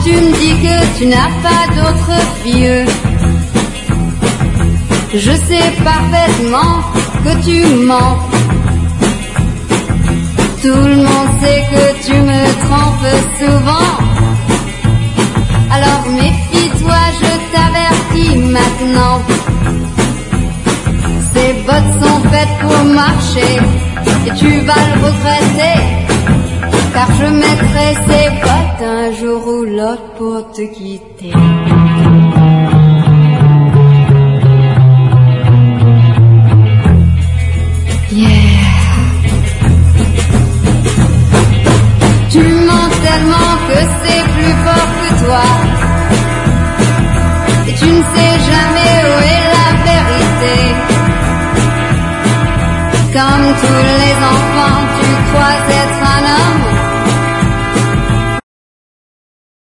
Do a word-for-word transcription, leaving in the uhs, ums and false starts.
tu me dis que tu n'as pas d'autre vieux, je sais parfaitement que tu mens. Tout le monde sait que tu me trompes souvent. Alors méfie-toi, je t'avertis maintenant. Ces bottes sont faites pour marcher et tu vas le regretter, car je mettrai ces bottes un jour ou l'autre pour te quitter. Yeah. Tu mens tellement que c'est plus fort que toi, et tu ne sais jamais où est la vérité. Comme tout